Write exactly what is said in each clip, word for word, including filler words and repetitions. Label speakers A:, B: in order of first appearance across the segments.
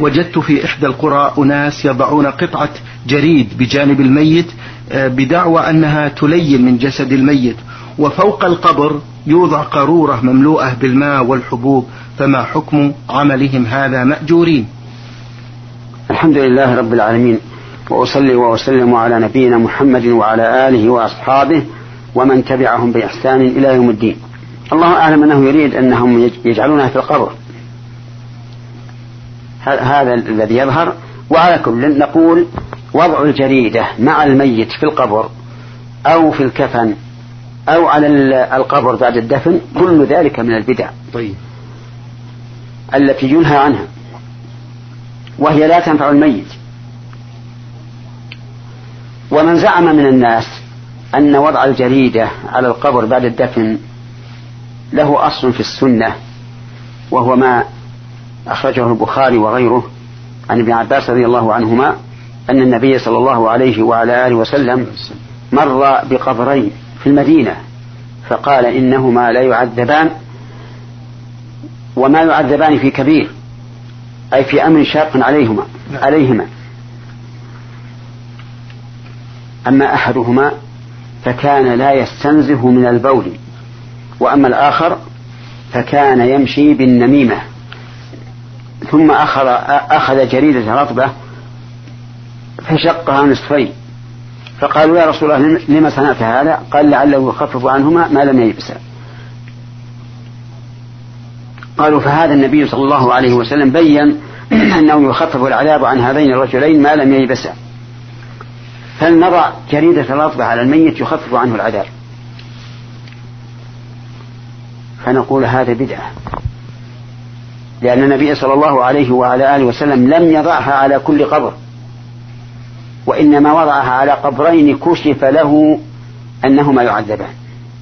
A: وجدت في إحدى القرى أناس يضعون قطعة جريد بجانب الميت بدعوى أنها تلين من جسد الميت، وفوق القبر يوضع قارورة مملوءة بالماء والحبوب، فما حكم عملهم هذا مأجورين؟
B: الحمد لله رب العالمين، وأصلي وأسلم على نبينا محمد وعلى آله وأصحابه ومن تبعهم بإحسان إلى يوم الدين. الله أعلم أنه يريد أنهم يجعلونها في القبر، هذا الذي يظهر. وعلى كل نقول وضع الجريدة مع الميت في القبر أو في الكفن أو على القبر بعد الدفن كل ذلك من البدع
A: طيب.
B: التي ينهى عنها، وهي لا تنفع الميت. ومن زعم من الناس أن وضع الجريدة على القبر بعد الدفن له أصل في السنة، وهو ما أخرجه البخاري وغيره عن ابن عباس رضي الله عنهما أن النبي صلى الله عليه وعلى آله وسلم مر بقبرين في المدينة فقال إنهما لا يعذبان، وما يعذبان في كبير، أي في أمر شاق عليهما عليهما أما أحدهما فكان لا يستنزه من البول، وأما الآخر فكان يمشي بالنميمة. ثم أخذ, أخذ جريدة رطبة فشقها نصفين، فقالوا يا رسول الله لما صنعت هذا؟ قال لعله يخفف عنهما ما لم ييبسا. قالوا فهذا النبي صلى الله عليه وسلم بين أنه يخفف العذاب عن هذين الرجلين ما لم ييبسا، فلنضع جريدة رطبة على الميت يخفف عنه العذاب. فنقول هذا بدعة، لأن النبي صلى الله عليه وعلى آله وسلم لم يضعها على كل قبر، وإنما وضعها على قبرين كشف له أنهما يعذبان.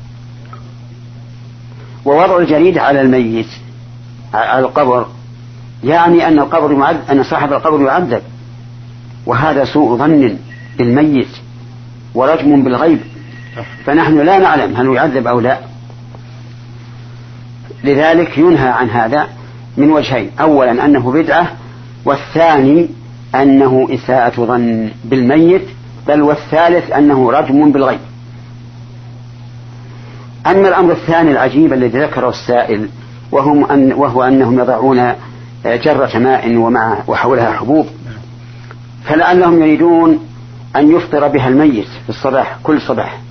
B: ووضع الجريدة على الميت على القبر يعني أن القبر معذب، أن صاحب القبر يعذب، وهذا سوء ظن بالميت ورجم بالغيب، فنحن لا نعلم هل يعذب أو لا. لذلك ينهى عن هذا من وجهين: أولا أنه بدعة، والثاني أنه إساءة ظن بالميت، بل والثالث أنه رجم بالغيب. أما الأمر الثاني العجيب الذي ذكره السائل وهم أن وهو أنهم يضعون جرة ماء ومع وحولها حبوب، فلعلهم يريدون أن يفطر بها الميت في الصباح كل صباح،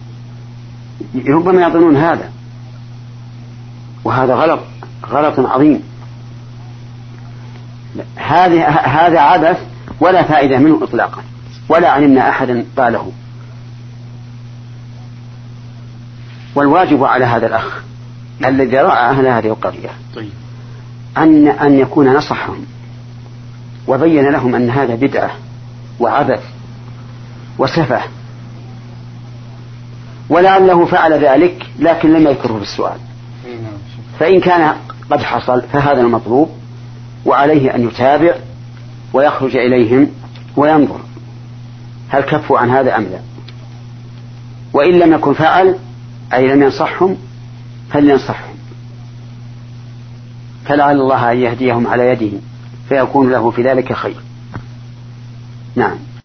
B: ربما يظنون هذا، وهذا غلط غلط عظيم. هذا هذا عبث ولا فائدة منه إطلاقا، ولا علمنا أحدا قاله. والواجب على هذا الأخ الذي رأى أهل هذه القرية أن أن يكون نصحهم وبين لهم أن هذا بدعة وعبث وسفه، ولعله فعل ذلك لكن لم يذكره في السؤال. فإن كان قد حصل فهذا المطلوب، وعليه أن يتابع ويخرج إليهم وينظر هل كفوا عن هذا أم لا. وإن لم يكن فعل أي لم ينصحهم فلينصحهم، فلعل الله أن يهديهم على يده فيكون له في ذلك خير. نعم.